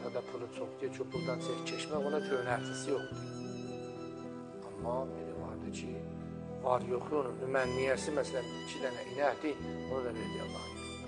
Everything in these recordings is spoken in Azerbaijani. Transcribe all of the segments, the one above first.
da pulu çoxdur, çubuqdan çək keçmək ona köynərtisi yoxdur. Amma biri vardı ki, var yoxu onun nümənniyəsi, məsələn, 2 dənə inəkdir, onu da verdi Allah.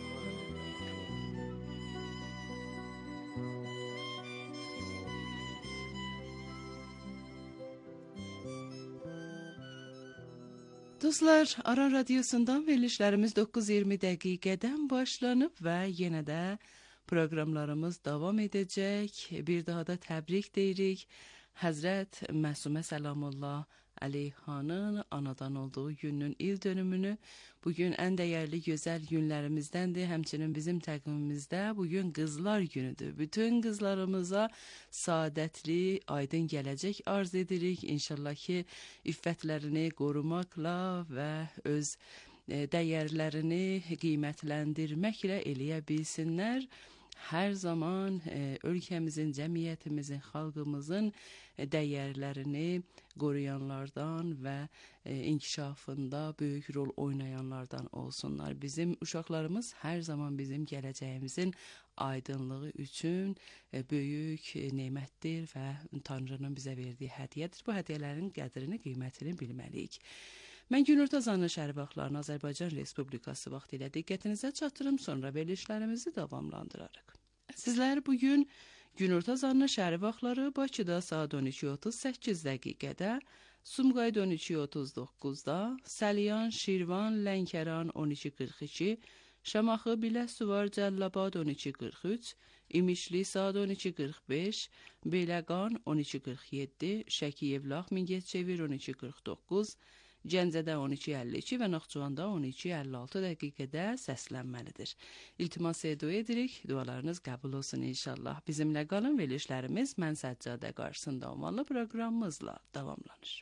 Dostlar, Aran Radyosu'ndan verilişlərimiz 9:20 dəqiqədən başlanıb və yenə də proqramlarımız davam edəcək. Bir daha da təbrik deyirik. Həzrət Məsumə Səlamullah Əleyhanın anadan olduğu günün il dönümünü. Bugün ən dəyərli, gözəl günlərimizdəndir. Həmçinin bizim təqvimimizdə bugün qızlar günüdür. Bütün qızlarımıza saadətli, aydın gələcək arz edirik. İnşallah ki, iffətlərini qorumaqla və öz dəyərlərini qiymətləndirməklə eləyə bilsinlər. Hər zaman ölkəmizin, cəmiyyətimizin, xalqımızın dəyərlərini qoruyanlardan və inkişafında böyük rol oynayanlardan olsunlar. Bizim uşaqlarımız hər zaman bizim gələcəyimizin aydınlığı üçün böyük nemətdir və Tanrının bizə verdiyi hədiyyədir. Bu hədiyyələrin qədrini, qiymətini bilməliyik. Mən günorta zanlı şəhər vaxtlarını Azərbaycan Respublikası vaxtı ilə diqqətinizə çatdırım, sonra verilişlərimizi davamlandırarıq. Sizlər bugün günorta zanlı şəhər vaxtları Bakıda saat 12:38 dəqiqədə, Sumqayıt 12:39-da, Səliyan, Şirvan, Lənkəran 12:42, Şamaxı, Biləsuvar, Cəllabad 12:43, İmişli saat 12:45, Beyləqan 12:47, Şəki, Yevlax, Mingəçevir 12:49, Gəncədə 12:52 və Naxçıvanda 12:56 dəqiqədə səslənməlidir. İltimas dua edirik, dualarınız qəbul olsun inşallah. Bizimlə qalın, verilişlərimiz Mən Səccadə qarşısında olmalı proqramımızla davamlanır.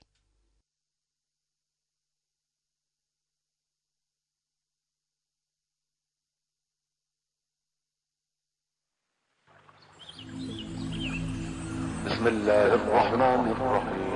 Bismillahirrahmanirrahim.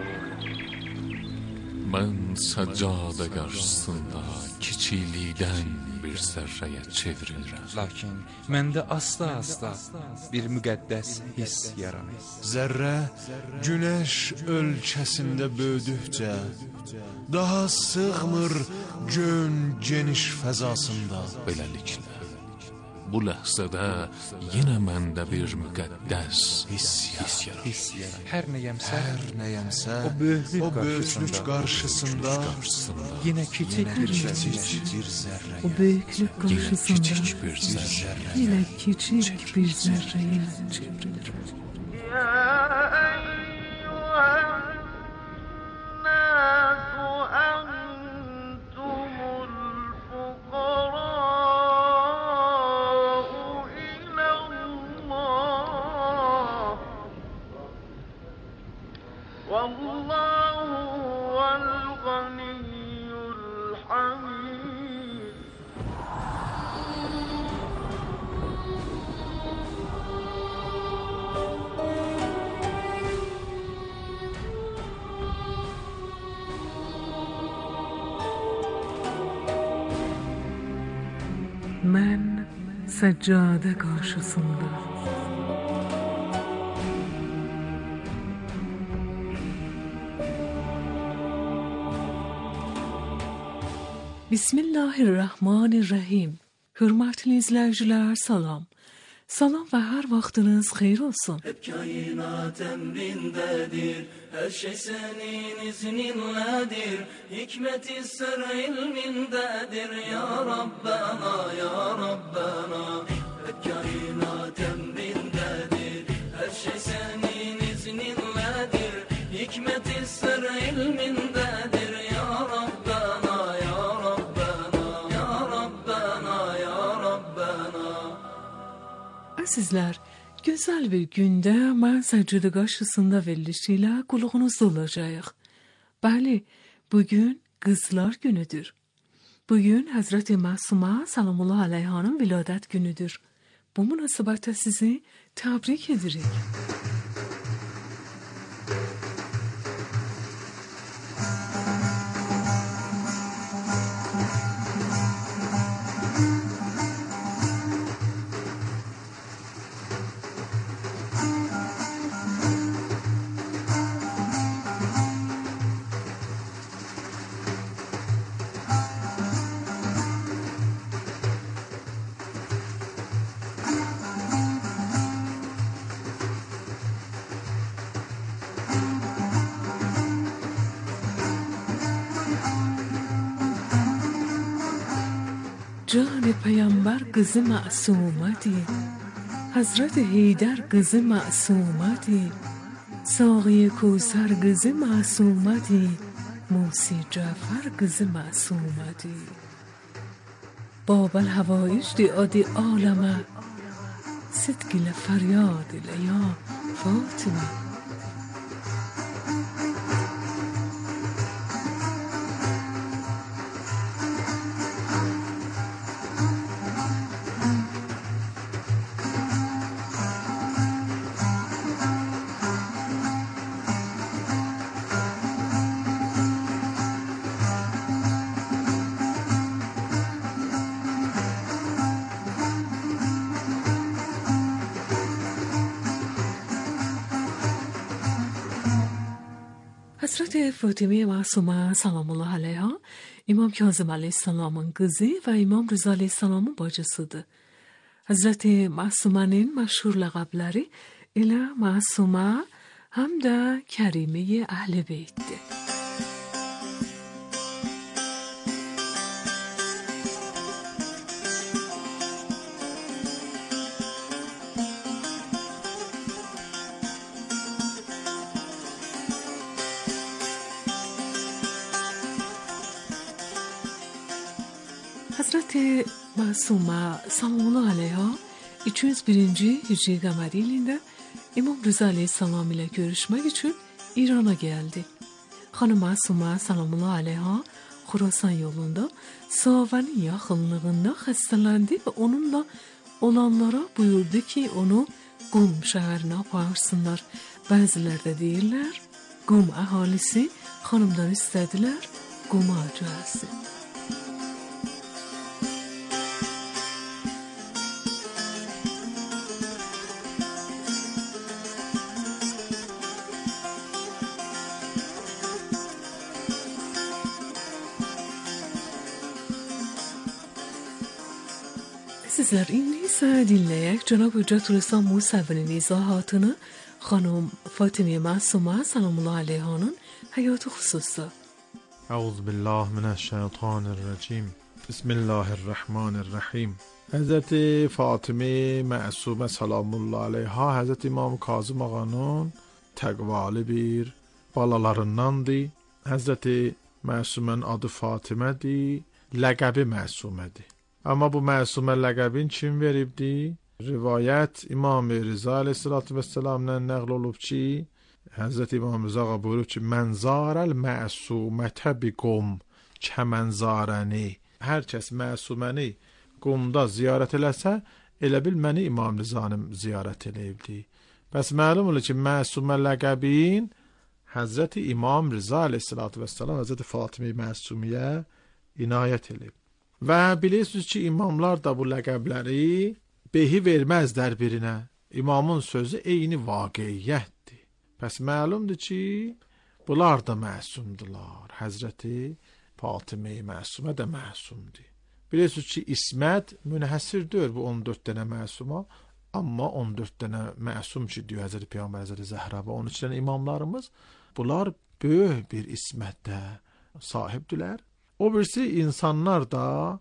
Mən səccadə qarşısında kiçiklikdən bir zərrəyə çevrilirəm. Lakin məndə asta-asta bir müqəddəs hiss yaranır. Zərrə günəş ölkəsində böyüdükcə daha sığmır gön geniş fəzasında. Beləliklə, bu ləhzədə yenə məndə bir müqəddəs hiss yaranır. Hər nəyəmsə, O böyüklük qarşısında yenə kiçik bir zərrə. O böyüklük qarşısında yenə kiçik bir zərrəyə çevrilir. Mən səccadə qarşısında. Bismillahirrahmanirrahim. Hörmətli izləyicilər, salam. Salam və hər vaxtınız xeyir olsun. Hep kainat emrindedir, her şey senin izninledir. Hikmeti sır ilmindedir, ya Rabbena, ya Rabbena. Hep kainat emrindedir, her şey senin izninledir. Hikmeti sır ilmindedir, ya Rabbena, ya Rabbena, ya Rabbena, ya Rabbena. Əzizlər, gözəl bir gündə mən səccadə qarşısında verilişi ilə qulluğunuzda olacağıq. Bəli, bugün qızlar günüdür. Bugün Həzrət Məsumə Səlamullah Əleyhanın viladət günüdür. Bu münasibətlə sizi təbrik edirik. جان پیامبر قızı معصومتی، حضرت حیدر قızı معصومتی، ساقی کوثر قızı معصومتی، موسی جعفر قızı معصومتی. باب الحوائج دی آدی عالمه، صدقی لفریاد لیا فاطمه. حضرت فاطمه معصومه سلام الله علیها İmam Kazım Aleyhisselam'ın kızı ve İmam Rıza Aleyhisselam'ın bacısıdır. Hazreti Masume'nin meşhur laqabları ile Masume hem de Kerime-i Ehl-i Beyt'tir. Hazreti Masume sallallahu aleyha 201. Hicri Gameri ilinde İmam Rıza Aleyhisselam ile görüşmek için İran'a geldi. Hanım Masume sallallahu aleyha Khurasan yolunda Savan'ın yakınlığında hastalandı ve onunla olanlara buyurdu ki onu Qum şehrine aparsınlar. Bazıları da deyirlər, Qum ahalisi hanımdan istədilər Qum'a gəlsin. Sizler indi ise dinleyek Cenab-ı Hüccetül-İslam Musevi'nin izahatını Hanım Fatime Masume sallallahu aleyhanın hayatı hususu. Euzubillahimineşşeytanirracim. Bismillahirrahmanirrahim. Hazreti Fatime Masume sallallahu aleyha Hazreti İmam Kazım ağanın təqvalı bir balalarındandır. Hazreti Masume'nin adı Fatime'dir, ləqəbi Masume'dir. Amma bu Masume ləqəbin kim veribdi? Rivayət İmam Rıza aleyhissalatu vesselam'dan nəql olub ki, Hazreti İmam Rıza buyurub ki, "Mən zarəl məsumətə bi Qum kəmənzarəni." Hər kəs Məsuməni Qumda ziyarət eləsə, elə bil məni İmam Rızanım ziyarət eləyibdi. Bəs məlum olur ki, Masume ləqəbin Hazreti İmam Rıza aleyhissalatu vesselam Hazreti Fatime Masumiyə inayət eləyib. Və bilirsiniz ki, imamlar da bu ləqəbləri behi verməzlər birinə. İmamın sözü eyni vaqiyyətdir. Pəs məlumdur ki, bunlar da məsumdular. Həzrəti Fatime Masume də məsumdur. Bilirsiniz ki, İsmət münhəsirdir bu 14 dənə məsuma. Amma 14 dənə məsum ki, diyor Həzrəti Peyğəmbər Həzrəti Zəhra və 13 dənə imamlarımız, bunlar böyük bir ismətdə sahibdilər. O birisi insanlar da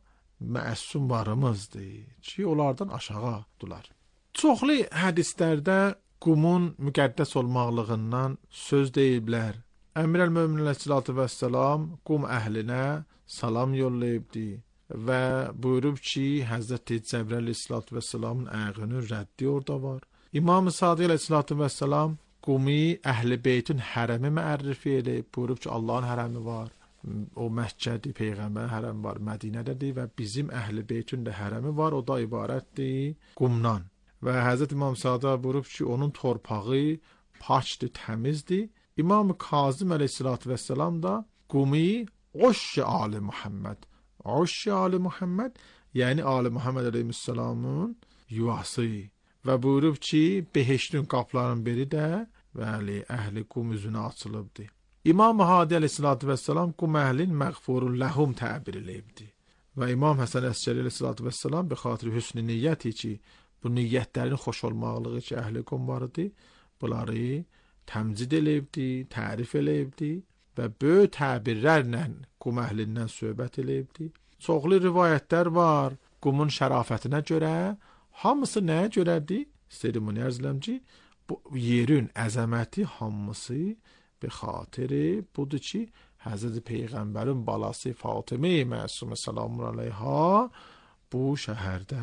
məsumlarımızdır ki, onlardan aşağıdırlar. Çoxlu hədislərdə Qumun müqəddəs olmaqlığından söz deyiblər. Əmir el-Möminin Aleyhissalatu vesselam Qum əhlinə salam yollayıbdı və buyurub ki, Həzrəti Cəbrəl Aleyhissalatu vesselamın ayağının rəddi orada var. İmam-ı Sadiq Aleyhissalatu vesselam Qumi əhl-i beytin hərəmi məərrifi eləyib, buyurub ki, Allahın hərəmi var. O Məkkədir, Peyğəmbər hərəm var, Mədinədədir və bizim əhl-i beytin də hərəmi var, o da ibarətdir Qumdan. Və Həzrət İmam Sadiq buyurub ki, onun torpağı paçdır, təmizdir. İmam Kazım Aleyhissalatu vesselam da Qumi Oşş-i Ali Muhammed. Oşş-i Ali Muhammed, yəni Ali Muhammed Aleyhisselamın yuvası. Və buyurub ki, behiştin qapların biri də bəli, əhli Qum üzünə açılıbdır. İmam Hadi Aleyhissalatu vesselam Qum əhlin məğfurun ləhum təbir eləyibdir. Və İmam Həsən Əskəri Aleyhissalatu vesselam bi xatir hüsn-i niyyəti ki, bu niyyətlərin xoş olmaqlığı ki, əhli Qum vardı, bunları təmcid eləyibdi, tərif eləyibdi və böyük təbirlərlə Qum əhlindən söhbət eləyibdi. çoxlu rivayətlər var. Qumun şərafətinə görə, hamısı nəyə görədir? İstəyirəm ərzləm ki, bu yerin əzəməti hamısı به خاطر budur ki, Həzrəti Peyğəmbərin balası Fatimə Məsumə salamun aleyha bu şəhərdə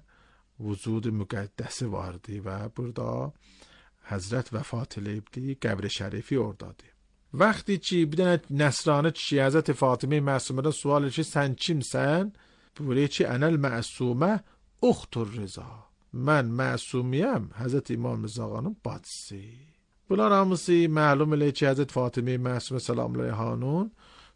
vücud müqəddəsi vardı və burada Həzrət vəfat eləyibdi, qəbri şərifi oradadır. Vaxtı ki, bir dənə nəsrani kişi Həzrəti Fatimə Məsumədən sual edir ki, sən kimsən? Buyurur ki, ənəl məsumə uxtur Rıza. Mən məsumiyəm, Həzrəti İmam Rıza Ağanın bacısı. Bunlar hamısı məlum elə ki, Həzrət Fatimə Məsumə salamun aleyhanın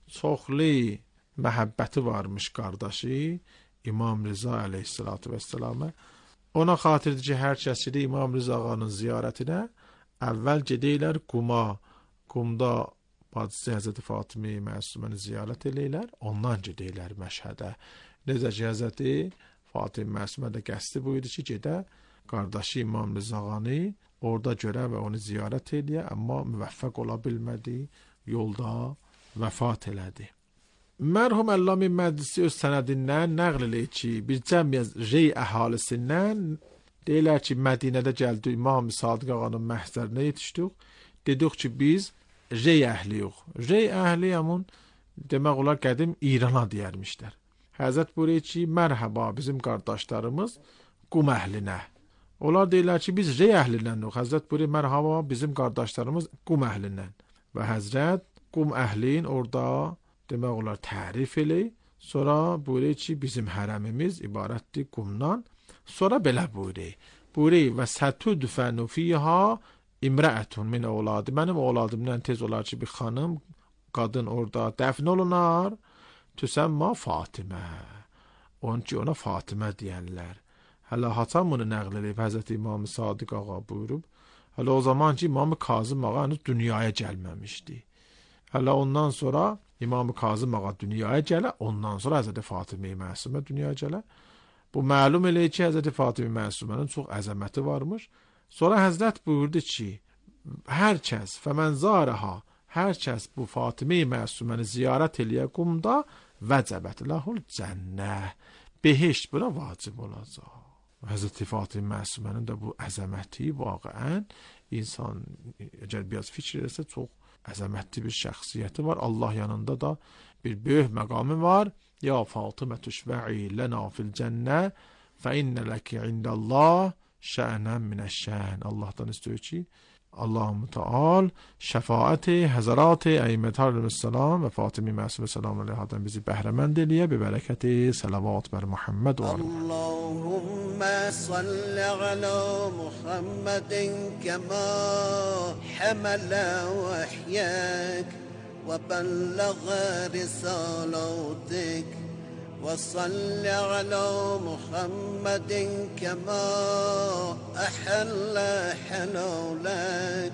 çoxlu məhəbbəti varmış qardaşı İmam Rıza aleyhissalatu vesselamə. Ona xatirdir ki, hər kəs ki, İmam Rıza Ağanın ziyarətinə əvvəl gedəylər Quma. Qumda bacısı Həzrəti Fatimə Məsuməni ziyarət eləyirlər, ondan gedəylər Məşhədə. Necə ki, Həzrəti Fatimə Məsumə də qəsdi buyurdu ki, gedə qardaşı İmam Rıza Ağanı orada görə və onu ziyarət eləyə, amma müvəffəq ola bilmədi, yolda vəfat elədi. Mərhum Əllami Məclisi öz sənədindən nəql eləyir ki, bir cəmiyyət Rey əhalisindən deyirlər ki, Mədinədə gəldi İmam Sadiq Ağanın məhzərinə yetişdik. Dedik ki, biz Rey əhliyik. Rey əhli həmin demək olar qədim İrana deyərmişlər. Həzrət buyurur ki, mərhaba bizim qardaşlarımız Qum əhlinə. Onlar deyirlər ki, biz Rey əhlindən. Həzrət buyurur, mərhaba bizim qardaşlarımız Qum əhlindən. Və Həzrət Qum əhlin orada demək olar tərif eləyir. Sonra buyurur ki, bizim hərəmimiz ibarətdir Qumdan. Sonra belə buyurur. Buyurur və sətudfənu fiyha imrəətun min evladı. Mənim evladımdan tez olar ki, bir xanım, qadın orada dəfn olunar. Tüsəmma Fatimə. Onun ki, ona Fatimə deyərlər. Hələ haçan bunu nəql edib Həzrəti İmam Sadiq Ağa buyurub. Hələ o zaman ki, İmam Kazım Ağa henüz dünyaya gəlməmişdi. Hələ ondan sonra İmam Kazım Ağa dünyaya gələ, ondan sonra Həzrəti Fatimə Məsumə dünyaya gələ. Bu məlum eləyir ki, Həzrəti Fatimə Məsumənin çox əzəməti varmış. Sonra Həzrət buyurdu ki, hər kəs fəmənzarəha, hər kəs bu Fatimə Məsuməni ziyarət eləyə Qumda vəcəbət ləhul cənnə, behişt buna vacib olacaq. Həzrəti Fatimə Məsumənin də bu əzəməti vaqəən insan əgər biraz fikir eləsə çox əzəmətli bir şəxsiyyəti var. Allah yanında da bir böyük məqamı var. Ya Fatimə tüşvə'i lənə fil cənnə fə innə ləki indəllah şənən minəşşən. Allahdan istəyir ki, Allah-u Teala şəfaəti, həzərati, əyyimətə-əleyhissalam və Fatimə Məsumə salamun aleyhadan bizi bəhrəmənd eləyə, bi bərəkəti, salavat bər Muhammed və Allahümmə salli alə Muhammedin kəmə həmələ vəhyək və bəlləğə risalatik وصل على محمد كما أحل حلولك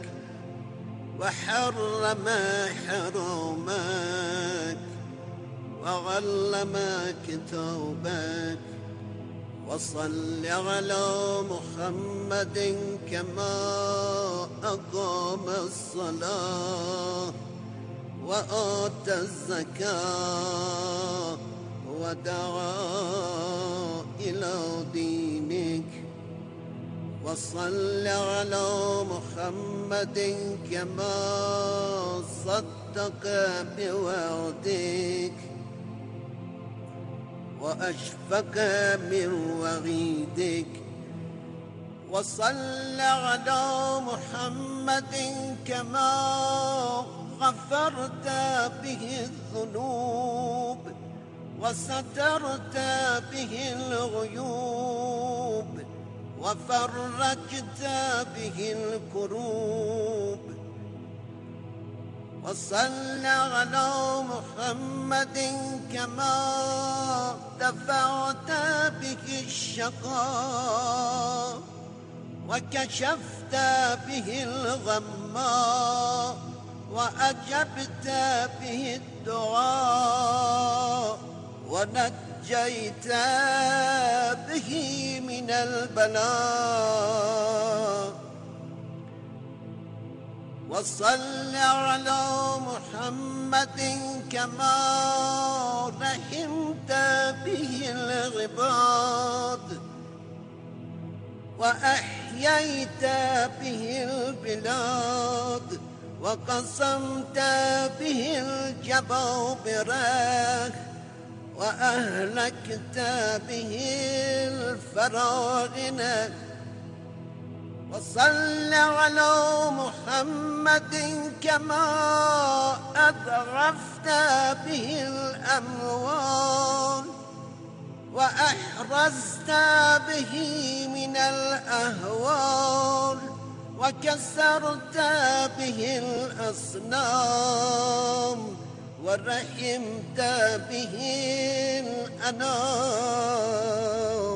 وحرم حرامك وعلم كتابك وصل على محمد كما أقام الصلاة وآتى الزكاة ودعا إلى دينك وصل على محمد كما صدق بوعدك وأشفق من وعيدك وصل على محمد كما غفرت به الذنوب وسترت به الغيوب وفرجت به الكروب وصل على محمد كما دفعت به الشقاء وكشفت به الغمّا وأجبت به الدعاء ونجيت به من البلاء وصل على محمد كما رحمت به العباد وأحييت به البلاد وقسمت به الجبابرة وأهلكت به الفراعنة وصل على محمد كما أذرفت به الأموال وأحرزت به من الأهوال وكسرت به الأصنام ورحمت به الأنام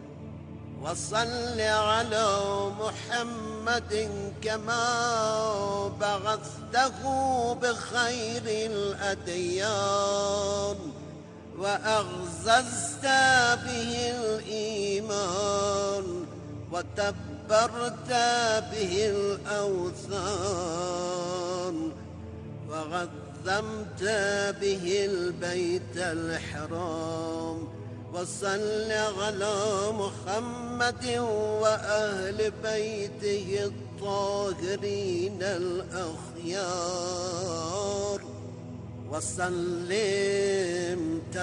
وصل على محمد كما بعثته بخير الأديان وأغززت به الإيمان وتبرت به الأوثان وغذمت به البيت الحرام وصل على محمد وأهل بيته الطاهرين الأخيار وسلم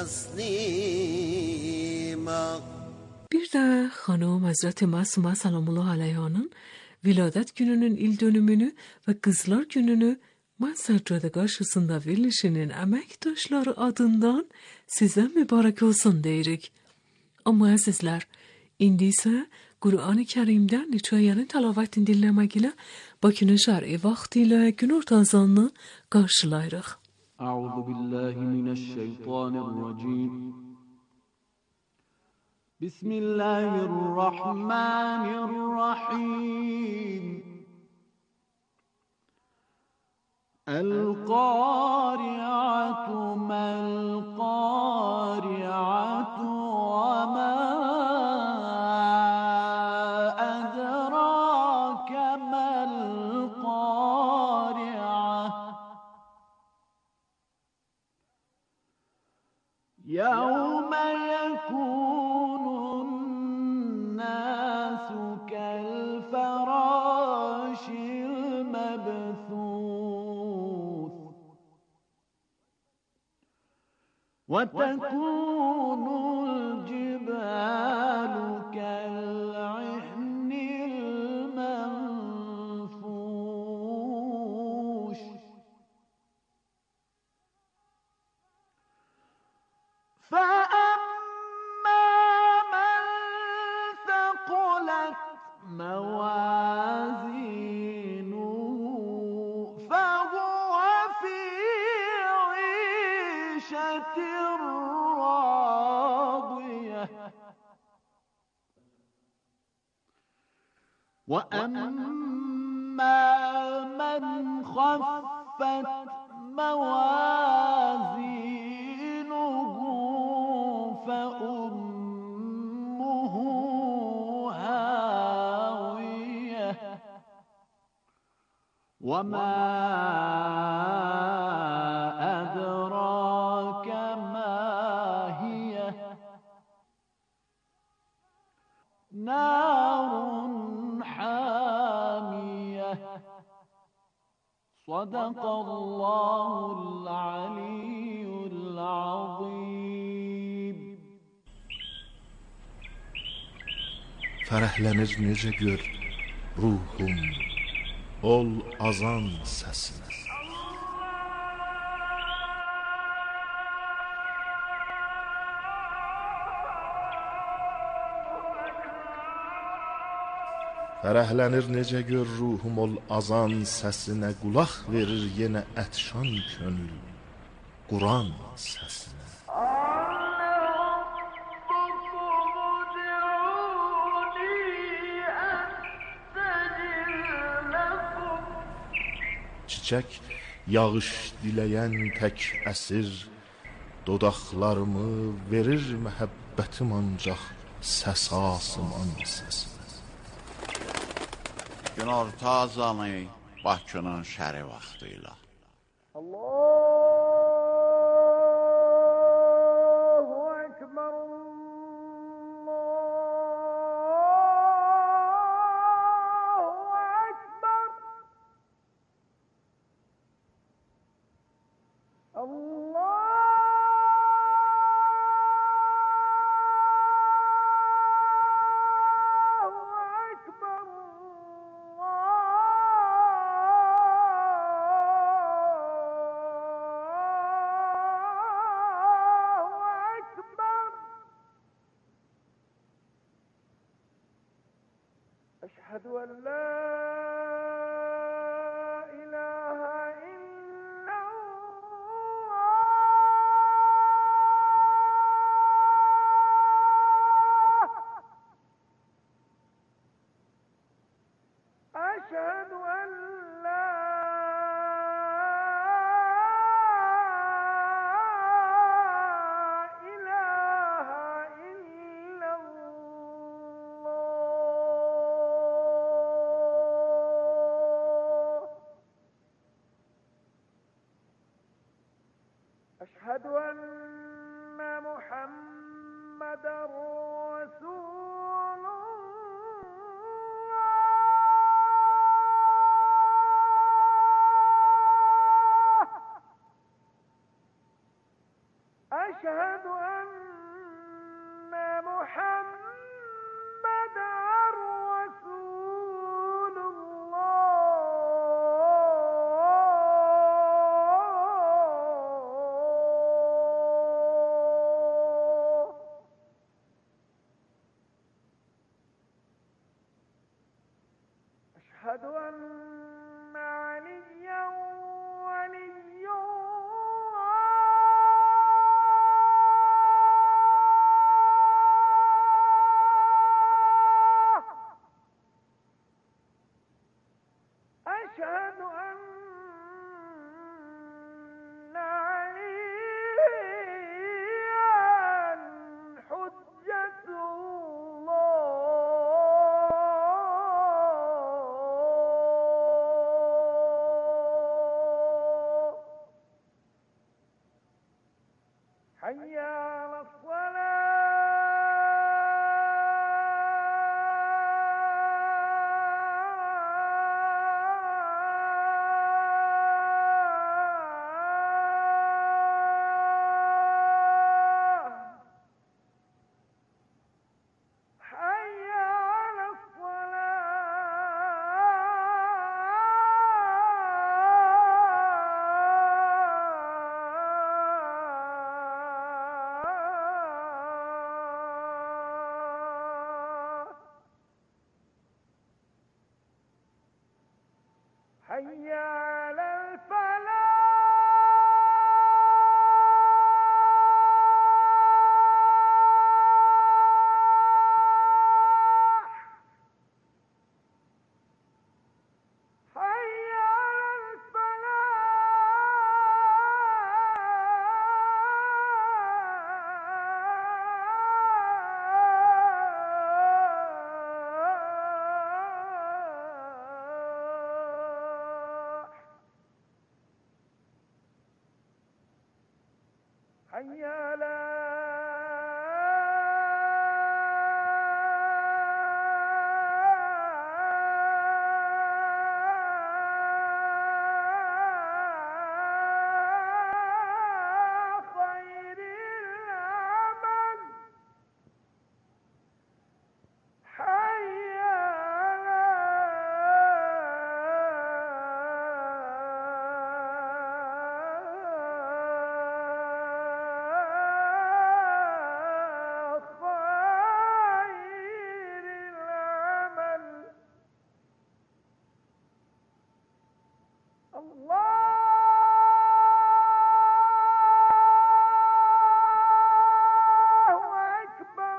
تسلیما. Bir de hanım Hazreti Masuma sallallahu aleyhi anın viladet gününün il dönümünü ve kızlar gününü Mansarca'da karşısında verilişinin emektaşları adından size mübarek olsun deyirik. Ama azizler, indi ise Kur'an-ı Kerim'den hikayenin talavetini dinlemek ile Bakü'nün şer'i vaktiyle gün ortazanını karşılayırıq. Euzu billahi mineşşeytanirracim. Bismillahirrahmanirrahim. El-Qari'atu mel-Qari'atu ve ma edrake mel-Qari'a. Yevme yekunun nasu kel-feraşil mebthûs. وتكون الجبال كالعهن المنفوش فأما من ثقلت موازينه فهو في عيشة راضية وأما من خفت موازينه فأمه هاوية وما أدراك ما هي نار حامية صدق الله العلي العظيم. Fərəhlənir necə gör ruhum ol azan səsinə. Fərəhlənir necə gör ruhum ol azan səsinə, qulaq verir yenə ətşan könül Quran səsinə. Çiçək yağış diləyən tək əsir, dodaqlarımı verir məhəbbətim ancaq səs asıman səsinə. Gün ortazanı Bakının şəri vaxtıyla. Allahu Ekber, Allahu Ekber, Allah. أشهد أن لا إله إلا الله. أشهد أن لا إله إلا الله. أشهد أن محمدًا رسول الله. أشهد أن محمدًا رسول الله. أشهد أن عليا ولي الله. أشهد أن عليا حجة الله. حي على الصلاة. حي على الصلاة. حي على الفلاح. حي على الفلاح. حي على خير العمل. حي على خير العمل. الله أكبر،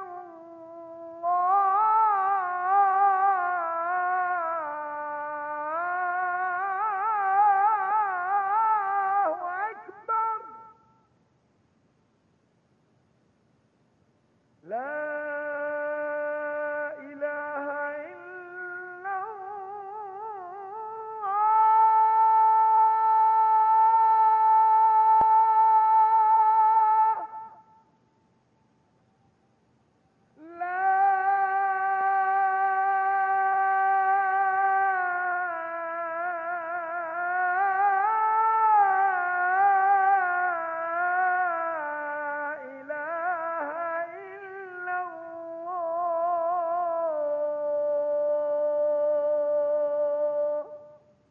الله أكبر. لا إله إلا الله.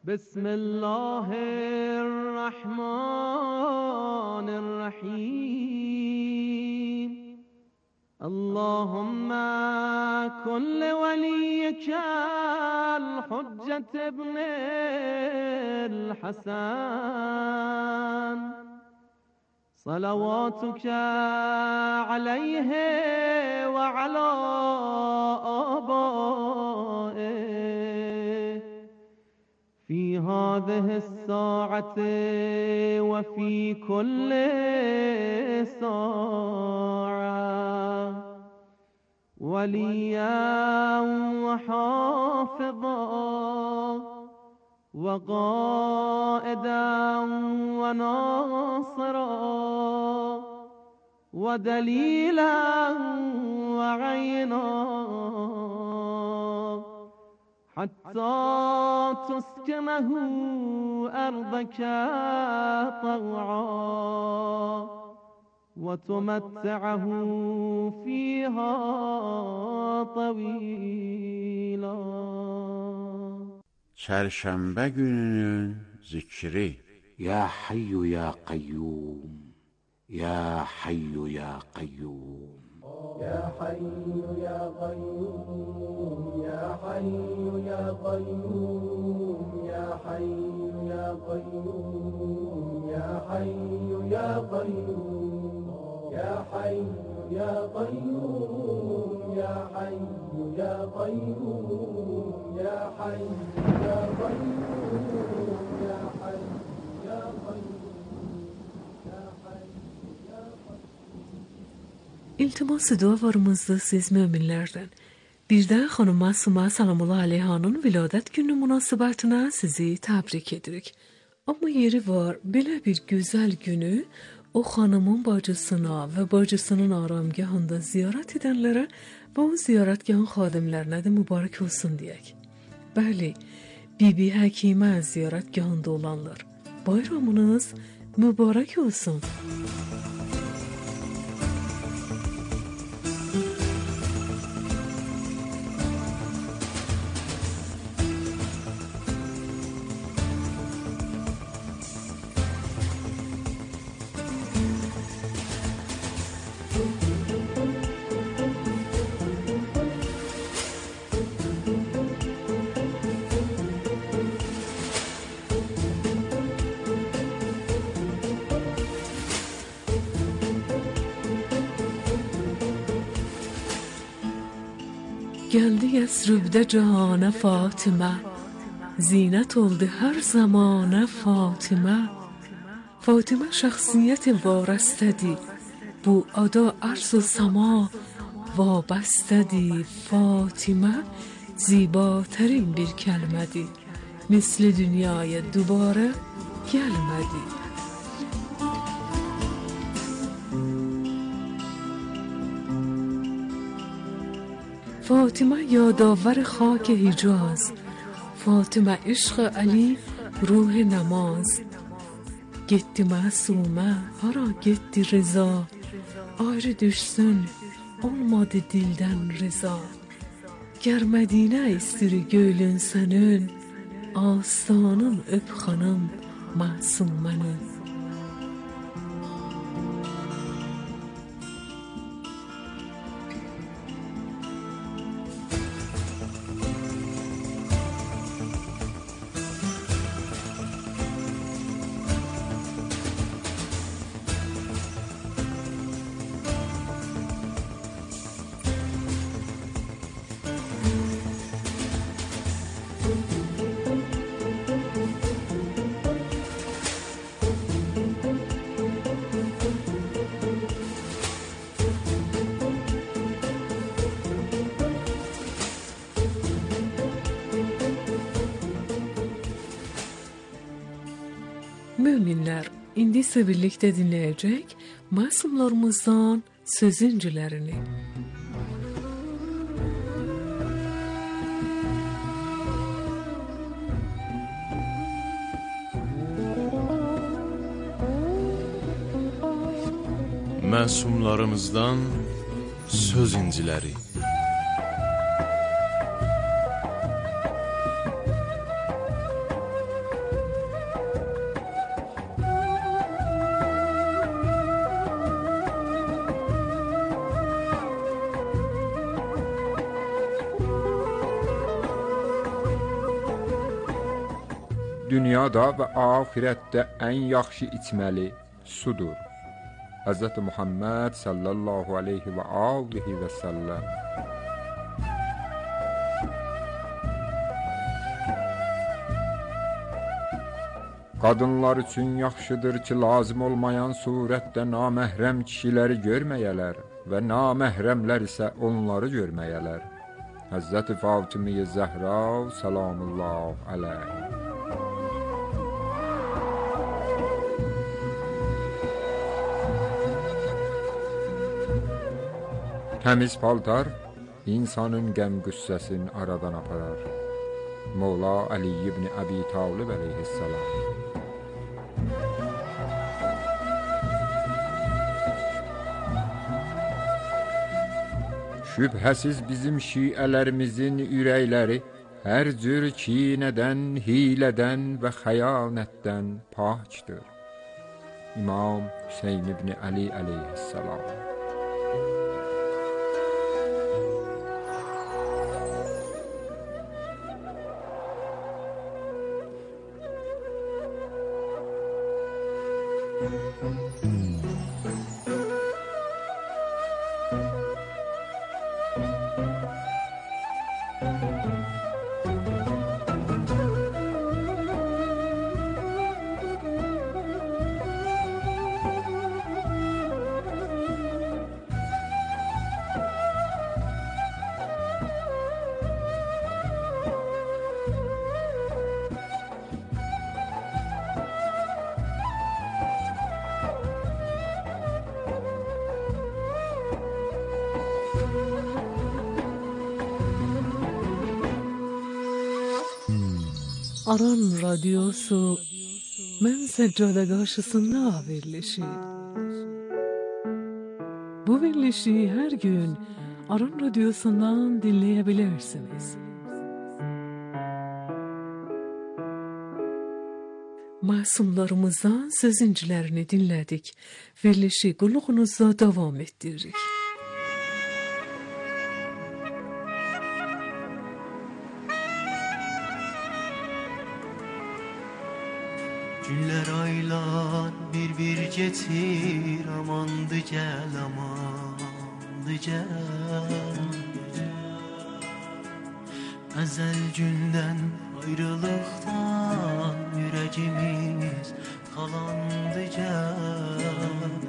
بسم الله الرحمن الرحیم اللهم كل وليك الحجة ابن الحسن صلواتك عليه وعلى آبائه في هذه الساعة وفي كل ساعة وليا وحافظا وقائدا وناصرا ودليلا وعينا حتى تسكنه أرضك طوعا وتمتعه فيها طويلا. Çarşamba gününün zikri. Ya Hayyu ya Kayyum, Ya Hayyu ya Kayyum, Ya Hayyu ya Kayyum, Ya Hayyu ya Kayyum, Ya Hayyu ya Kayyum, Ya Hayyu ya Kayyum, Ya Hayyu ya Kayyum, Ya Hayyu ya Kayyum, Ya Hayyu ya Kayyum, Ya Hayyu ya Kayyum. İltimas dualarımızda siz müminlerden. Bir de Hanım Masuma Salamullah Aleyhan'ın viladet günü münasebetine sizi tebrik edirik. Ama yeri var, böyle bir güzel günü o hanımın bacısına ve bacısının aramgahında ziyaret edenlere ve o ziyaretgahın xadimlerine de mübarek olsun diyek. Bəli, Bibi Həkimə ziyaretgahında olanlar, bayramınız mübarek olsun. Geldi Yesrib'de cihana Fatıma, zinet oldu her zamana Fatıma. Fatıma şahsiyet varestedi, bu ada arz و سما وابستدی. Fatıma زیباترین bir کلمدی، مثل dünyaya دوباره gelmedi. فاطمه یادآور خاک حجاز، فاطمه عشق علی روح نماز. Gitti Masume, hara gitti Rıza, ayrı düşsün olmadı dilden rıza. Ger Medine istiri gölün senin, astanın öp hanım Masume'nin. Müminler, indi ise birlikte dinleyecek masumlarımızdan sözüncülerini. Məsumlarımızdan söz inciləri. dünyada və axirətdə ən yaxşı içməli sudur. Hz. Muhammed sallallahu aleyhi və alihi və səlləm. Qadınlar üçün yaxşıdır ki, lazım olmayan surətdə naməhrəm kişiləri görməyələr və naməhrəmlər isə onları görməyələr. Həzrəti Fatimə Zəhra salamullah aleyh. Təmiz paltar insanın qəm-qüssəsini aradan aparar. Mola Ali ibn Abi Talib əleyhissalam. Şübhəsiz bizim şiələrimizin ürəkləri hər cür kinədən, hilədən və xəyanətdən pakdır. İmam Hüseyn ibn Ali əleyhissalam. Aran Radyosu Mən Səccada qarşısında verilişi. Bu verilişi hər gün Aran Radyosu'ndan dinleyebilirsiniz. Masumlarımızdan sözüncülerini dinledik. Verilişi qulluğunuzda devam ettiririk. Günlər aylar bir geçir, amandı gəl, amandı gəl. Əzəl gündən ayrılıqdan ürəyimiz qalandı gəl.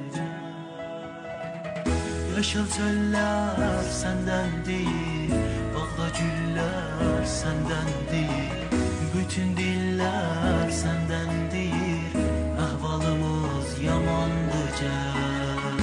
Yaşıl çöllər səndən deyil, bağda güllər səndən deyil. Bütün diller senden değil, ahvalımız yamandı gəl.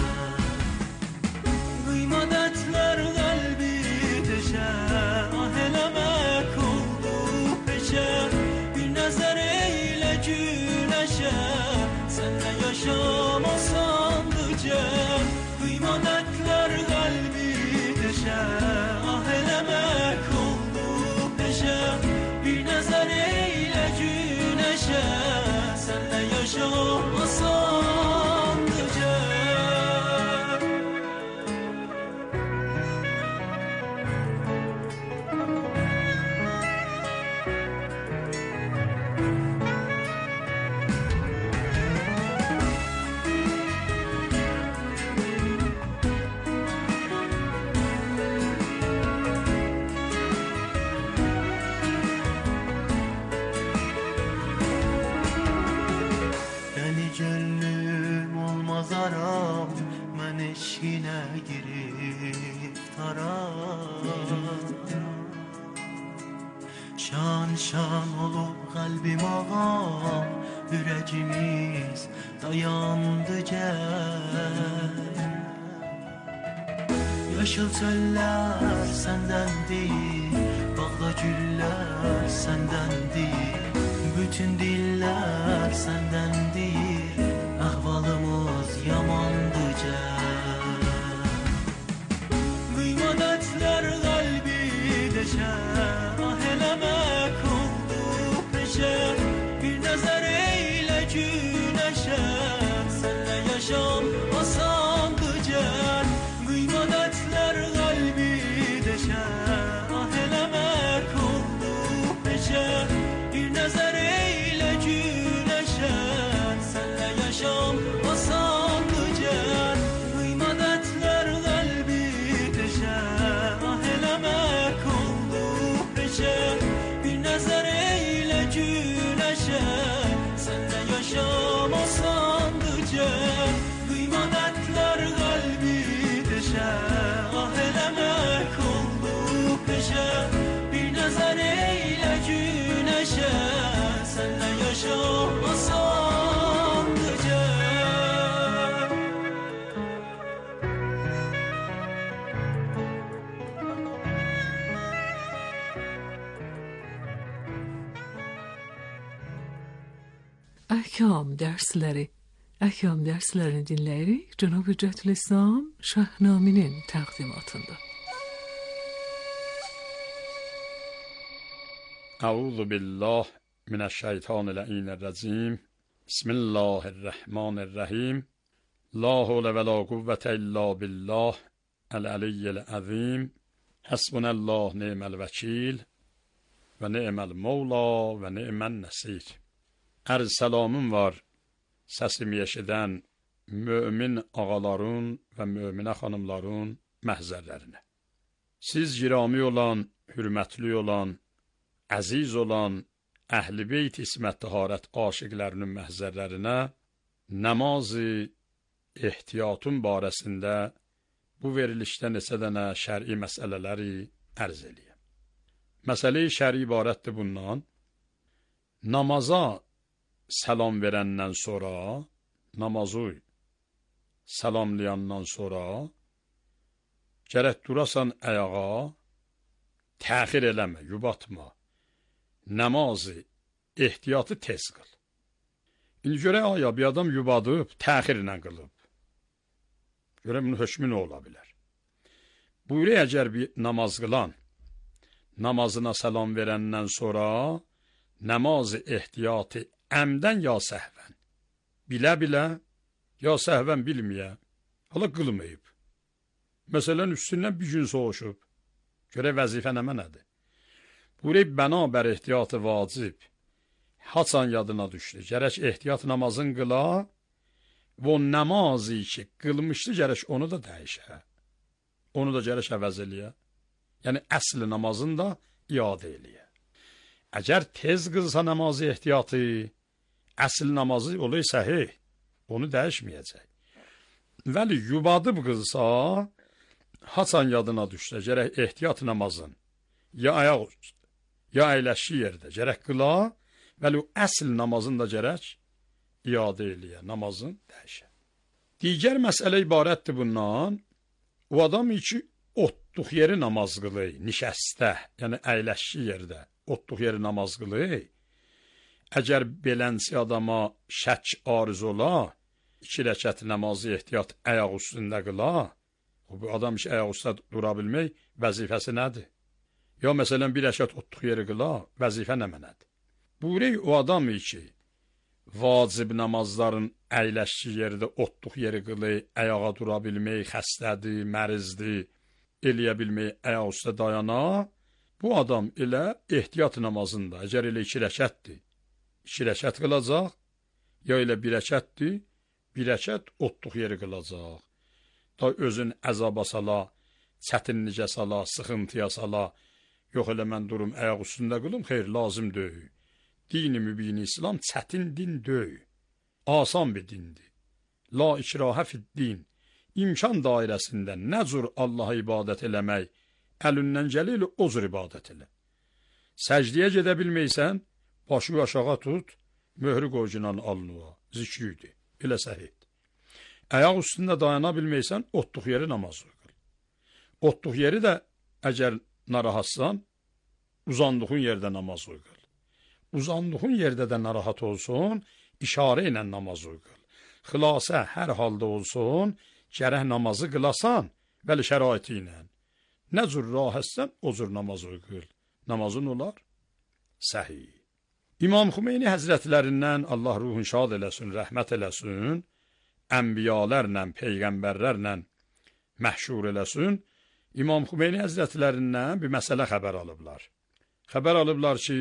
Kıymadetler kalbi deşer, ah eləmək oldu peşer. Bir nəzər eylə güneşe, senle yaşamasandı gəl. Kıymadetler kalbi deşer, ah eləmək oldu peşer. Bir nəzər eylə güneşe, senle yaşamasandı gəl. Aram, mən eşqinə giriftaram. Şan şan olub qalbim ağam, ürəkimiz dayandı gəl. Yaşıl çöllər səndən deyil, bağda güllər səndən deyil. Bütün diller səndən deyil, ahvalımız yamandı gəl. Kıymadetler kalbi deşer, ah eləmək oldu peşer. Bir nəzər eylə güneşe, senle yaşam asandı gəl. Kıymadetler kalbi deşer, ah eləmək oldu peşer. Bir nəzər eylə güneşe, senle yaşamasandı can. Kıyma dertler kalbi deşe, ah elemek oldu peşe. Bir nazar eyle güneşe, senle yaşamasandı can. Ahkam derslerini dinleyerek Cenab-ı Hüccetülislam Şahnami'nin takdimatında. Euzu billah mineşşeytanirracim. Bismillahirrahmanirrahim. La havle ve la kuvvete illa billah el-aliyyil azim. Hasbunallah ni'mel vekil ve ni'mel mevla ve ni'men nesir. Arz selamım var. Səsimi eşidən mömin ağaların və möminə xanımların məhzərlərinə. Siz girami olan, hürmətli olan, əziz olan, əhl-i beyt ismət təharət aşiqlərinin məhzərlərinə namazı ehtiyatın barəsində bu verilişdə neçə dənə şər'i məsələləri ərz eləyəm. Məsələ-i şər'i ibarətdir bundan. Namaza salam verəndən sonra, namazı salamlayandan sonra gərək durasan ayağa, təxir eləmə, yubatma. Namazı ehtiyatı tez qıl. İndi görə aya bir adam yubadıb, təxirlə qılıb. Görə bunun hökmü nə ola bilər? Buyuruyor, əgər bir namaz qılan, namazına salam verəndən sonra namazı ehtiyatı əmdən ya səhvən, bilə-bilə, ya səhvən bilməyə, hala qılmayıb. Məsələn, üstündən bir gün soğuşub, görə vəzifə nədir? Buyurub, bənabər ehtiyatı vacib, haçan yadına düşdü, gərək ehtiyat namazın qıla, və o namazı ki, qılmışdı, gərək onu da dəyişə, onu da gərək əvəz eləyə, yəni əsli namazın da iadə eləyə. Əgər tez qılsa namazı ehtiyatı, əsl namazı olayı səhih, onu dəyişməyəcək. Vəli yubadıb qılsa, haçan yadına düşsə, gərək ehtiyat namazın, ya ayaq üstə, ya əyləşi yerdə, gərək qıla, vəli əsl namazın da gərək iadə eləyə, namazın dəyişə. Digər məsələ ibarətdir bundan, o adam ki, otluq yeri namaz qılı, nişəstə, yəni əyləşi yerdə, otluq yeri namaz qılı, əgər belənsi adama şək arız ola, 2 rəkət namazı ehtiyat ayaq üstündə qıla, bu adam ki, ayaq üstə dura bilmək vəzifəsi nədir? Ya məsələn, 1 rəkət otluq yeri qıla, vəzifə nə mənədir? Buyuruyor, o adam ki, vacib namazların əyləşki yerdə otluq yeri qılı, ayağa dura bilmək, xəstədir, mərizdir, eləyə bilmək, ayaq üstə dayana, bu adam elə ehtiyat namazında, əgər elə 2 rəkətdir, 2 rəkət qılacaq, ya elə 1 rəkətdir, 1 rəkət otluq yeri qılacaq. Da özün əzaba sala, çətinlicə sala, sıxıntıya sala, yox elə mən durum ayaq üstündə qılım, xeyr, lazım deyil. Din-i mübin İslam çətin din deyil, asan bir dindir. La ikrahə fid-din, imkan dairəsində nə cür Allaha ibadət eləmək, əlindən gəlir, o cür ibadət elə. Səcdiyə gedə bilməysən, başı aşağı tut, möhrü qoycunan alnıva, zikridir, elə səhid. Ayaq üstündə dayana bilməysən, otluq yeri namaz qıl. Otluq yeri də əgər narahatsan, uzandığın yerdə namaz qıl. Uzandığın yerdə də narahat olsun, işarə ilə namaz qıl. Xilasə hər halda olsun, gərək namazı qılasan, bəli şəraiti ilə. Nə cür rahatsən, o cür namaz qıl. Namazın olar səhih. İmam Xümeyni həzrətlərindən Allah ruhun şad eləsin, rəhmət eləsin, ənbiyalərlə, peyğəmbərlərlə məhşur eləsin, İmam Xümeyni həzrətlərindən bir məsələ xəbər alıblar. Xəbər alıblar ki,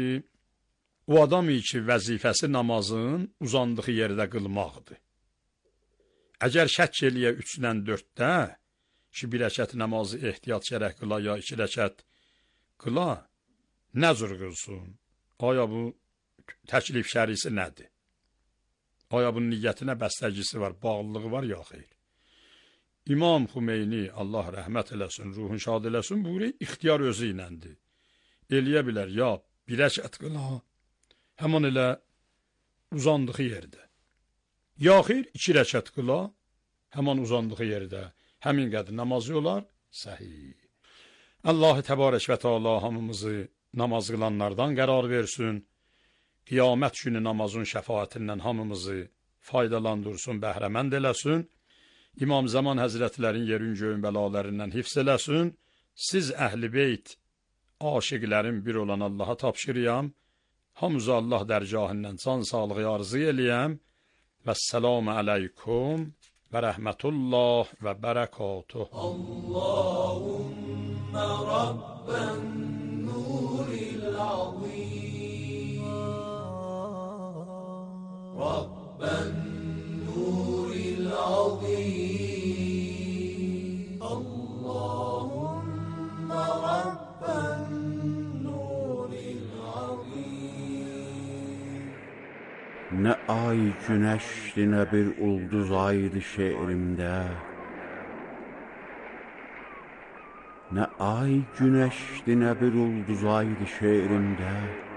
o adam ki, vəzifəsi namazın uzandığı yerdə qılmaqdır. Əgər şək eləyə 3-dən 4-də, ki, 1 rəkət namazı ehtiyat şərək qıla, ya 2 rəkət qıla, nə cür qılsın? Aya bu təklif şərisi nədir? Aya bunun niyyətinə bəstəgisi var, bağlılığı var ya xeyr? İmam Xümeyni, Allah rəhmət eləsin, ruhun şad eləsin, buyuruyor, ixtiyar özü iləndir. Eləyə bilər, ya bir rəkət qıla, həman elə uzandığı yerdə. Ya xeyr, 2 rəkət qıla, həman uzandığı yerdə. Həmin qədər namazı olar, səhih. Allah təbarək və teala hamımızı namaz qılanlardan qərar versin. Qiyamət günü namazın şəfaətindən hamımızı faydalandırsın, bəhrəmənd eləsin. İmam Zaman Həzrətlərin yerin göyün bəlalarından hifz eləsin. Siz əhl-i beyt, aşiqlərin bir olan Allaha tapşırıyam. Hamıza Allah dərgahından can sağlığı arzu eləyəm. Vəssalamu aleykum və rəhmətullah və bərəkatuh. Allahümme Rabben nuril azim, Rabben nuril azim, Allahümme Rabben nuril azim. Ne ay güneşti ne bir ulduz aydı şiirimde. Ne ay güneşti ne bir ulduz aydı şiirimde.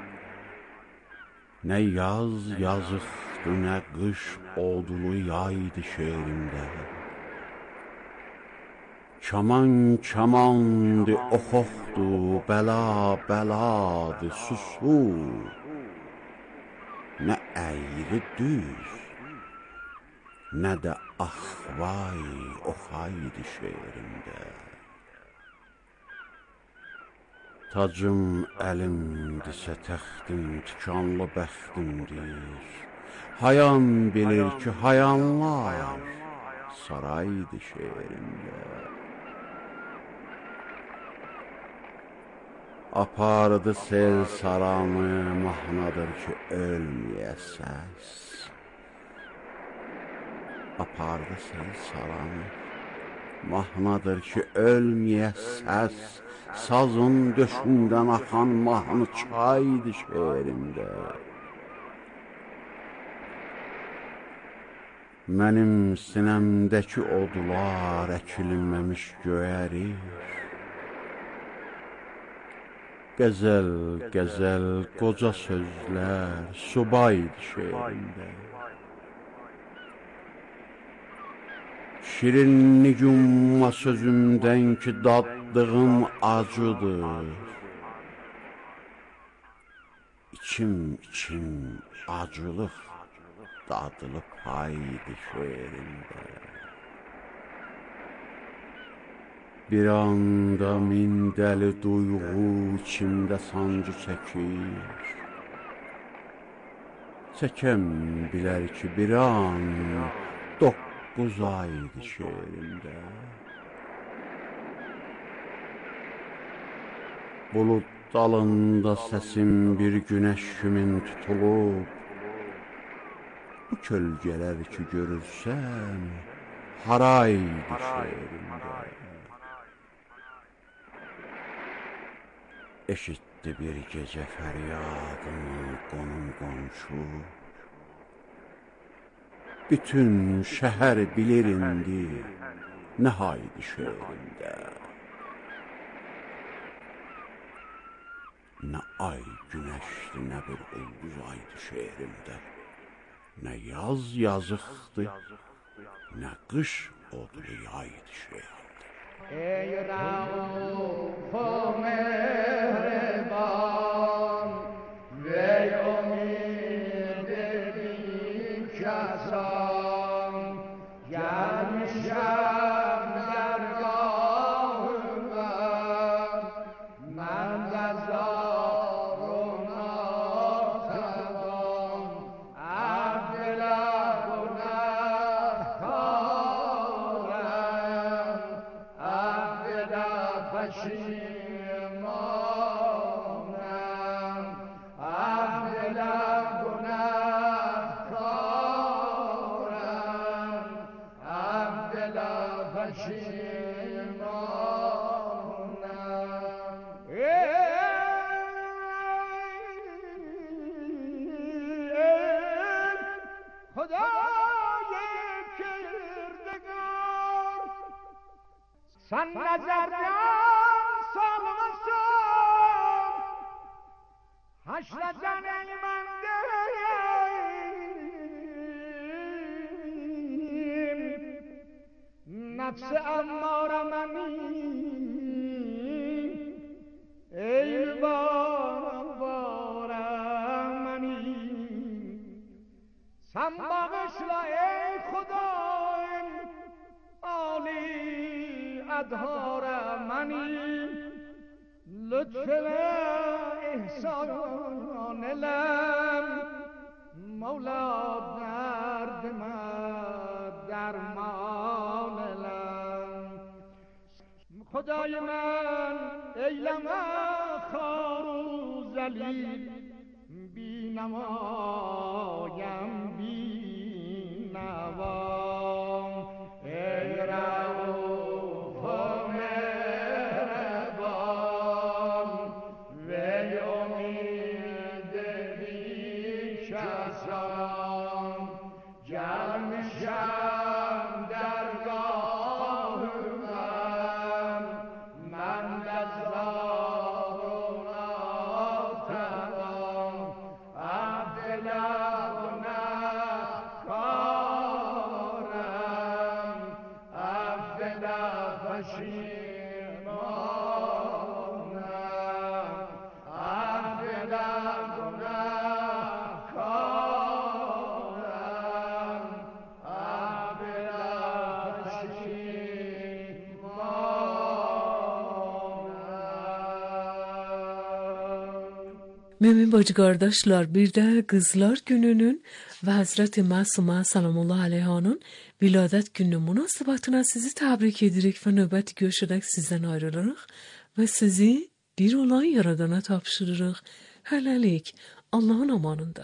Ne yaz yazıktı ne kış odulu yaydı şiirimde. Çaman çamandı oxoxdu, bela beladı susur. Ne eğri düz, ne de ahvay oxaydı şiirimde. Tacım əlimdirsə təxtim, tikanlı bəxtimdir. Hayan bilir ki, hayanlar saraydı şiirimde. Apardı sel saramı, mahnadır ki, ölməyə səs. Apardı sel saramı, mahnadır ki, ölməyə səs. Sazın döşündən axan mahnı çaydı şiirimdə. Mənim sinəmdəki odlar əkilməmiş göyərir. Qəzəl, qəzəl, qoca sözlər subaydı şiirimdə. Şirinlik umma sözümdən ki, daddığım acıdır. İçim acılıq, dadlı paydı şiirimdə. Bir anda min dəli duyğu içimdə sancı çəkir. Çəkəm bilər ki, bir an 9 aydı şiirimdə. Bulut dalında səsim bir günəş kimin tutulub. Bu kölgələr ki görürsən, haraydı şiirimdə. Eşitdi bir gecə fəryadımı qonum qonşu. Bütün şəhər bilir indi nə haydı şiirimdə. Nə ay günəşdi, nə bir ulduz aydı şiirimdə. Nə yaz yazıqdı, nə qış odlu yaydı şiirimdə. Ey Rauf o mehriban ve umid bin kasan, gelmişem dergahına, men de zaruna taban, abdila günahkarem, abdila peşimanem, abdila günahkarem, abdila peşimanem. sen nezerden salmasın haşreden eymendeyim nefsi emmare meni ey bana meni sen bağışla ey Khudayım Ali adhar mani lütf ve ihsan elem Mevla derdime derman elem Khudayım men eyleme kharu zelil بینمایم بینوام ای رؤوف و مهربان وی امید بیکسان جمشم درگاه من لذات و ناتوان Mümin bacı kardeşler, bir de Kızlar Günü'nün ve Hazreti Masuma Salamullah Aleyha'nın viladet günü münasebetine sizi tebrik ederek ve nöbet görüşerek sizden ayrılırıq ve sizi bir olay yaradana tapşırırıq. Hələlik, Allah'ın amanında.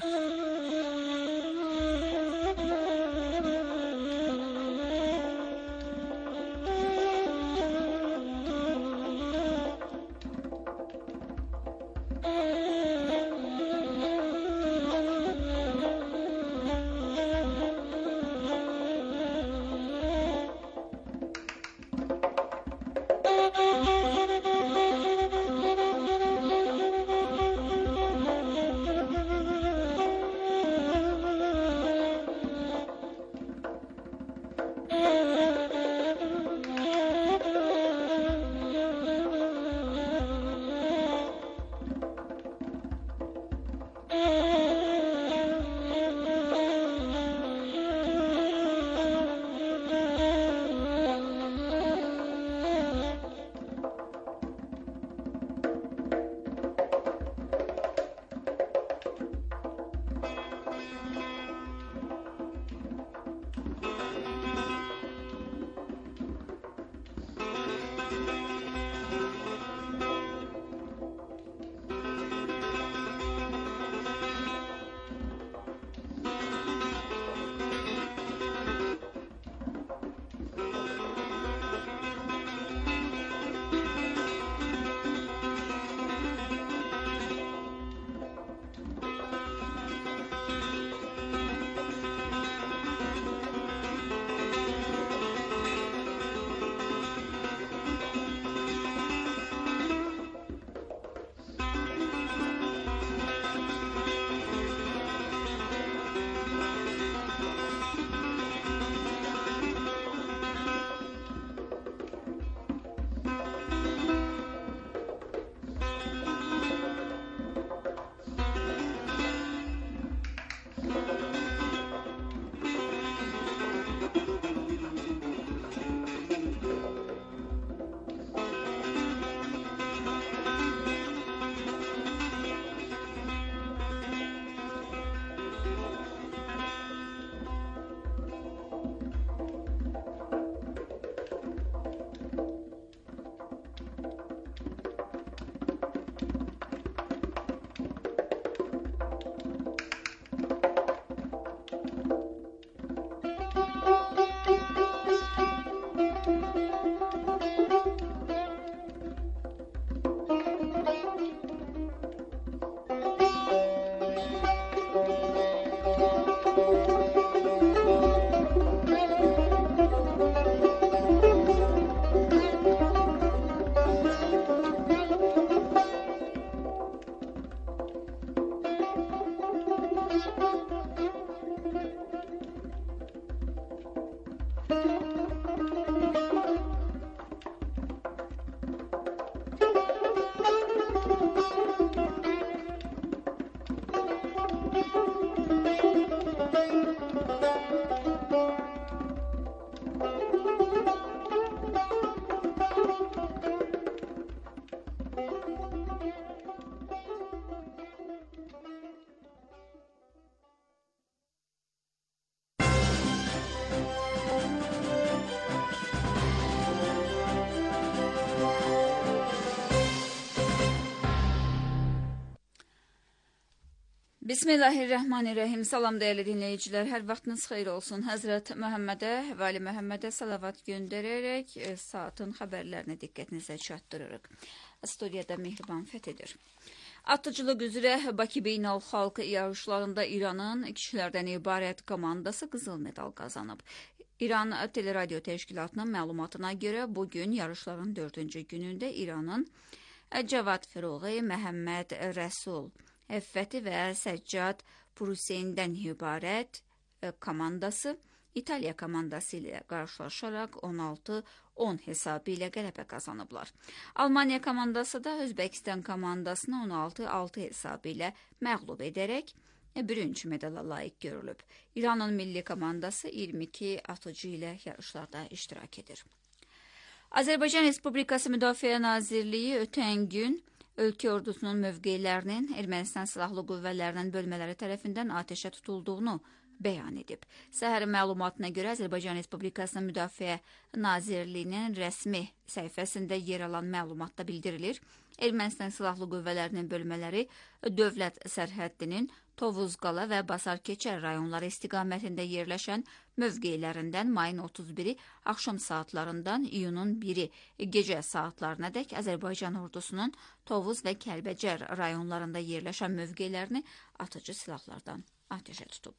Bismillahirrahmanirrahim. Salam değerli dinleyiciler. Her vaxtınız xeyir olsun. Həzrət Məhəmmədə və Ali Məhəmmədə salavat göndərərək saatın xəbərlərini diqqətinizə çatdırırıq. Studiyada Mehriban Fəthidir. Atıcılıq üzrə Bakı Beynəlxalq yarışlarında İranın kişilərdən ibarət komandası qızıl medal qazanıb. İran Teleradyo Təşkilatının məlumatına görə bugün yarışların 4-cü günündə İranın Cavad Fəroği, Məhəmməd Rəsul Əffəti və Səccad Pruseyindən ibarət komandası İtaliya komandası ilə qarşılaşaraq 16-10 hesabı ilə qələbə qazanıblar. Almaniya komandası da Özbəkistan komandasını 16-6 hesabı ilə məğlub edərək bürünc medala layiq görülüb. İranın milli komandası 22 atıcı ilə yarışlarda iştirak edir. Azərbaycan Respublikası Müdafiə Nazirliyi ötən gün ölkə ordusunun mövqelərinin Ermənistan silahlı qüvvələrinin bölmələri tərəfindən atəşə tutulduğunu bəyan edib. Səhər məlumatına görə Azərbaycan Respublikasının Müdafiə Nazirliyinin rəsmi səhifəsində yer alan məlumatda bildirilir. Ermənistan silahlı qüvvələrinin bölmələri dövlət sərhəddinin Tovuzqala və Basarkeçər rayonları istiqamətində yerləşən mövqelərindən mayın 31-i axşam saatlarından iyunun 1-i gecə saatlarına dək Azərbaycan ordusunun Tovuz və Kəlbəcər rayonlarında yerləşən mövqelərini atıcı silahlardan atəşə tutub.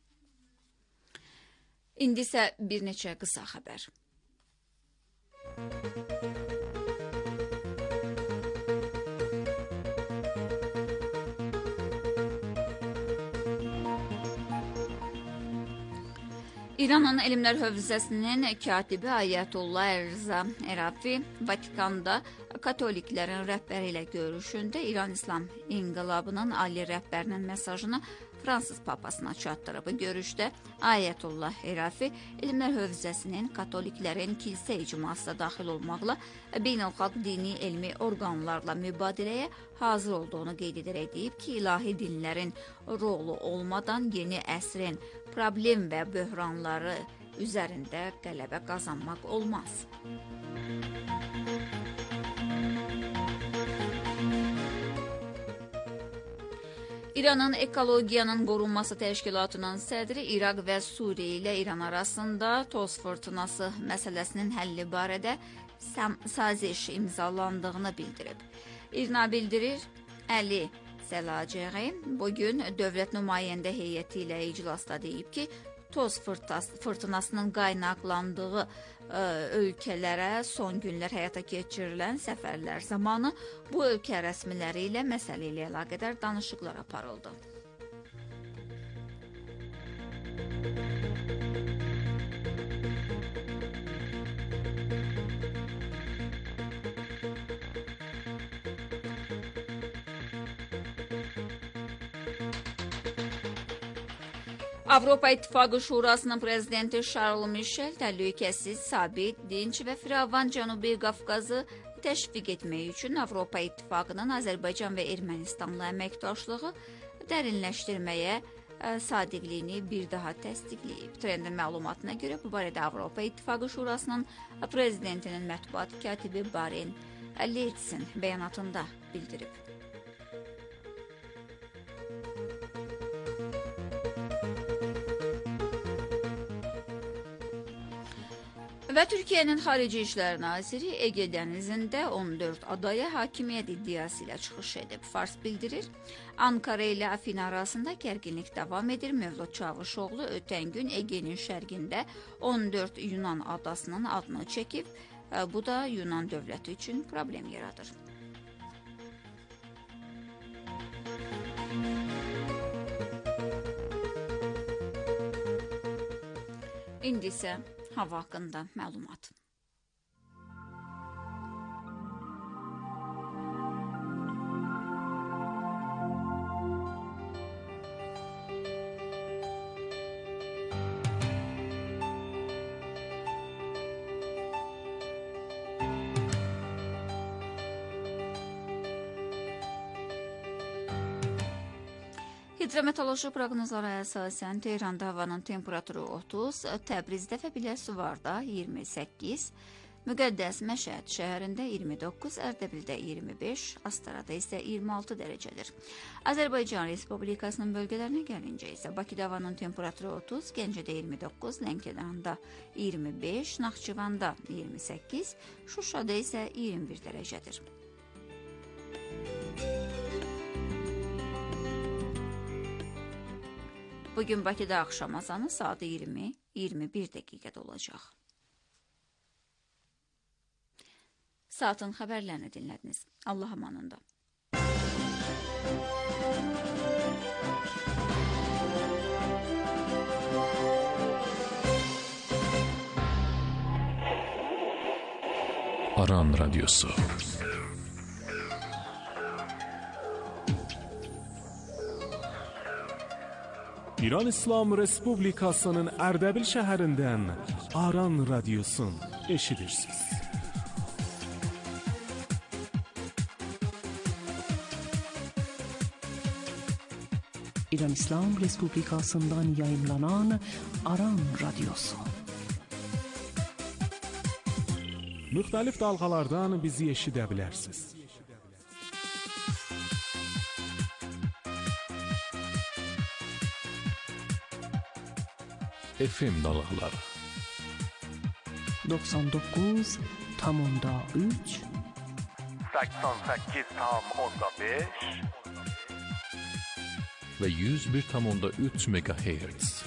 İndi isə bir neçə qısa xəbər. İranın Elmlər Hövzəsinin katibi Ayətullah Rza Ərafi Vatikanda katoliklərin rəhbəri ilə görüşündə İran İslam İnqilabının ali rəhbərinin mesajını Fransız papasına çatdırıb. Görüşdə Ayətullah Ərafi Elmlər Hövzəsinin katoliklərin kilsə icmasına daxil olmaqla beynəlxalq dini elmi orqanlarla mübadiləyə hazır olduğunu qeyd edərək deyib ki, ilahi dinlərin rolu olmadan yeni əsrin problem və böhranları üzərində qələbə qazanmaq olmaz. İranın Ekologiyanın Qorunması Təşkilatının sədri İraq və Suriyə ilə İran arasında toz fırtınası məsələsinin həlli barədə saziş imzalandığını bildirib. İRNA bildirir, Əli Səlacəği bugün dövlət nümayəndə heyəti ilə iclasda deyib ki, toz fırtınasının qaynaqlandığı ölkələrə son günlər həyata keçirilən səfərlər zamanı bu ölkə rəsmiləri ilə məsələ ilə əlaqədar danışıqlar aparıldı. Avropa İttifaqı Şurasının prezidenti Charles Michel təhlükəsiz, sabit, dinc və firavan Cənubi Qafqazı təşviq etmək üçün Avropa İttifaqının Azərbaycan və Ermənistanla əməkdaşlığı dərinləşdirməyə sadiqliyini bir daha təsdiqləyib. Trendin məlumatına görə bu barədə Avropa İttifaqı Şurasının prezidentinin mətbuat katibi Baren Leytsin bəyanatında bildirib. Və Türkiyənin Xarici İşlər Naziri Ege dənizində 14 adaya hakimiyyət iddiası ilə çıxış edib. Fars bildirir, Ankara ilə Afina arasında gərginlik davam edir. Mövlud Çavuşoğlu ötən gün Ege'nin şərqində 14 Yunan adasının adını çəkib. Bu da Yunan dövləti üçün problem yaradır. İndi isə hava haqqında məlumat. Hidrometeoroloji proqnozlara əsasən Tehranda havanın temperaturu 30, Təbrizdə və Biləsuvarda 28, Müqəddəs Məşəd şəhərində 29, Ərdəbildə 25, Astarada isə 26 dərəcədir. Azərbaycan Respublikasının bölgələrinə gəlincə isə Bakıda havanın temperaturu 30, Gəncədə 29, Lənkəranda 25, Naxçıvanda 28, Şuşada isə 21 dərəcədir. Bugün Bakıda axşam azanı saat 20-21 dəqiqədə olacaq. Saatın xəbərlərini dinlədiniz. Allah amanında. Aran Radyosu. İran İslam Respublikasının Ərdəbil şəhərindən Aran Radyosun eşidirsiniz. İran İslam Respublikasından yayınlanan Aran Radyosu. Müxtəlif dalğalardan bizi eşidə bilərsiniz. FM dalğaları 99,3 88,5 ve 101,3 MHz.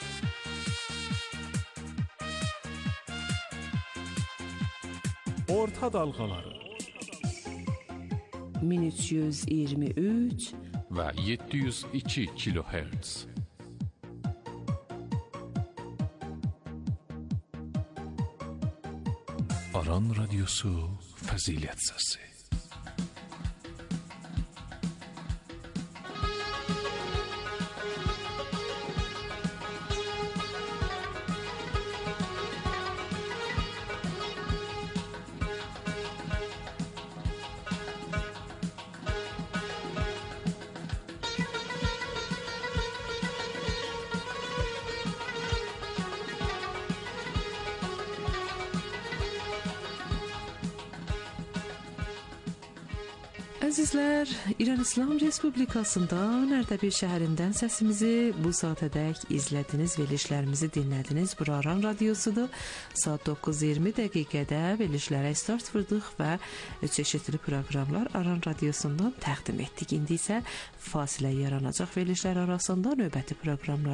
Orta dalğaları 1323 ve 702 kHz. Aran Radyosu Fəzilət Səsi. Əzizlər, İran İslam Respublikasından Ərdəbil şəhərindən səsimizi bu saatədək izlədiniz, verilişlərimizi dinlədiniz. Bura Aran Radyosudur. Saat 9:20 dəqiqədə verilişlərə start vurdıq və çeşitli proqramlar Aran Radyosundan təqdim etdik. İndi isə fasilə yaranacaq verilişlər arasında növbəti proqramlar